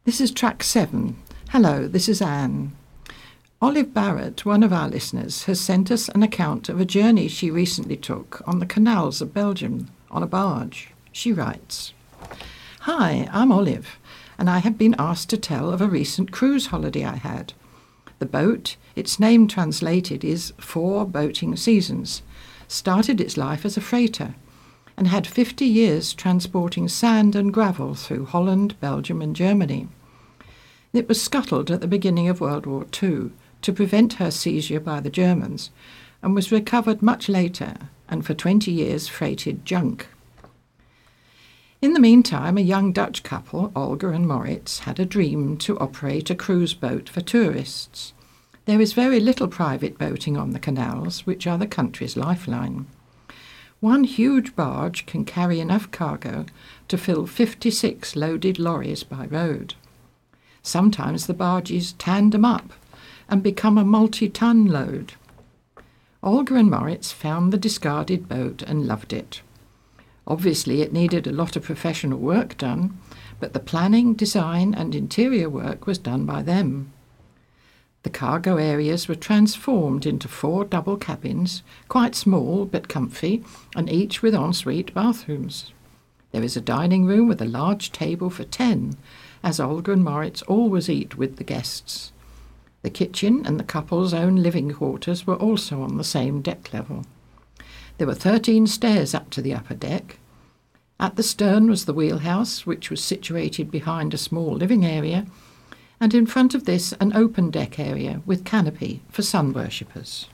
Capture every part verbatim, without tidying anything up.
This is track seven. Hello, this is Anne. Olive Barrett, one of our listeners, has sent us an account of a journey she recently took on the canals of Belgium on a barge. She writes, "Hi, I'm Olive, and I have been asked to tell of a recent cruise holiday I had. The boat, its name translated is Four Boating Seasons, started its life as a freighter and had fifty years transporting sand and gravel through Holland, Belgium and Germany. It was scuttled at the beginning of World War Two to prevent her seizure by the Germans and was recovered much later and for twenty years freighted junk. In the meantime, a young Dutch couple, Olga and Moritz, had a dream to operate a cruise boat for tourists. There is very little private boating on the canals, which are the country's lifeline. One huge barge can carry enough cargo to fill fifty-six loaded lorries by road. Sometimes the barges tandem up and become a multi-ton load. Olga and Moritz found the discarded boat and loved it. Obviously, it needed a lot of professional work done, but the planning, design and interior work was done by them. The cargo areas were transformed into four double cabins, quite small but comfy, and each with ensuite bathrooms. There is a dining room with a large table for ten, as Olga and Moritz always eat with the guests. The kitchen and the couple's own living quarters were also on the same deck level. There were thirteen stairs up to the upper deck. At the stern was the wheelhouse, which was situated behind a small living area, and in front of this an open deck area with canopy for sun worshippers.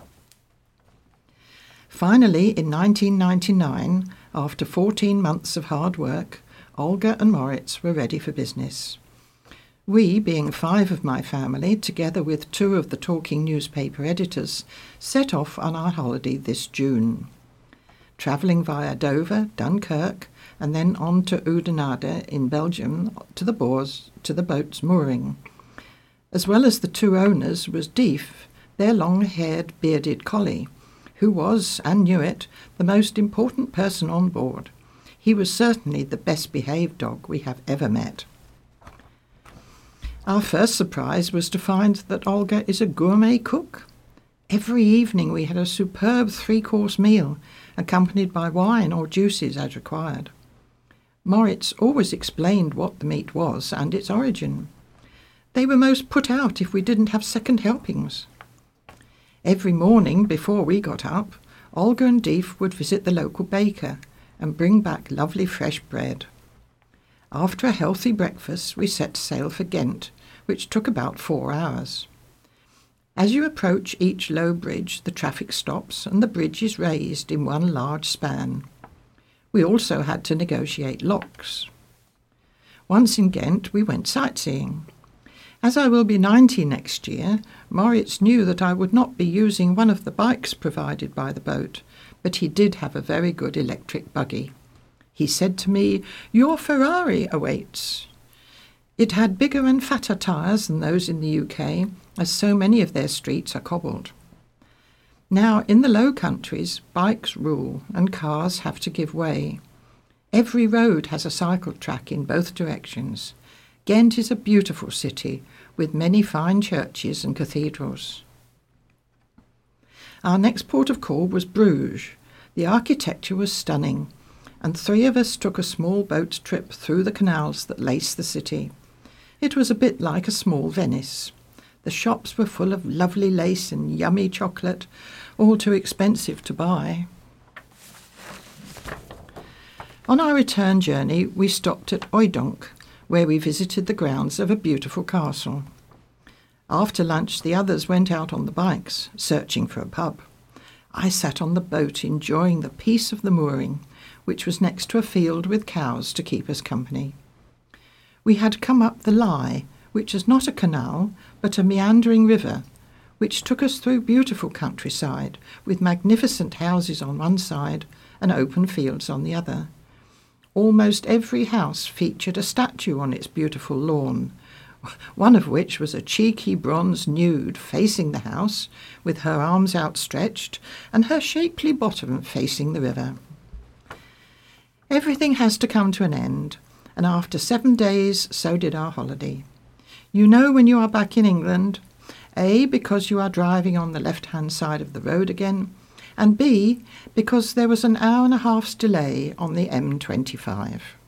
Finally, in nineteen ninety-nine, after fourteen months of hard work, Olga and Moritz were ready for business. We, being five of my family, together with two of the talking newspaper editors, set off on our holiday this June. Travelling via Dover, Dunkirk, and then on to Oudenaarde in Belgium to the Boers, to the boat's mooring. As well as the two owners was Dief, their long-haired, bearded collie, who was, and knew it, the most important person on board. He was certainly the best-behaved dog we have ever met. Our first surprise was to find that Olga is a gourmet cook. Every evening we had a superb three-course meal, accompanied by wine or juices as required. Moritz always explained what the meat was and its origin. They were most put out if we didn't have second helpings. Every morning before we got up, Olga and Dief would visit the local baker and bring back lovely fresh bread. After a healthy breakfast, we set sail for Ghent, which took about four hours. As you approach each low bridge, the traffic stops and the bridge is raised in one large span. We also had to negotiate locks. Once in Ghent, we went sightseeing. As I will be ninety next year, Moritz knew that I would not be using one of the bikes provided by the boat, but he did have a very good electric buggy. He said to me, "Your Ferrari awaits." It had bigger and fatter tyres than those in the U K, as so many of their streets are cobbled. Now, in the Low Countries, bikes rule and cars have to give way. Every road has a cycle track in both directions. Ghent is a beautiful city with many fine churches and cathedrals. Our next port of call was Bruges. The architecture was stunning, and three of us took a small boat trip through the canals that lace the city. It was a bit like a small Venice. The shops were full of lovely lace and yummy chocolate, all too expensive to buy. On our return journey, we stopped at Oudonk, where we visited the grounds of a beautiful castle. After lunch, the others went out on the bikes, searching for a pub. I sat on the boat enjoying the peace of the mooring, which was next to a field with cows to keep us company. We had come up the Ley, which is not a canal, but a meandering river, which took us through beautiful countryside, with magnificent houses on one side and open fields on the other. Almost every house featured a statue on its beautiful lawn, one of which was a cheeky bronze nude facing the house, with her arms outstretched and her shapely bottom facing the river. Everything has to come to an end, and after seven days so did our holiday. You know when you are back in England, A, because you are driving on the left-hand side of the road again, and B, because there was an hour and a half's delay on the M twenty-five.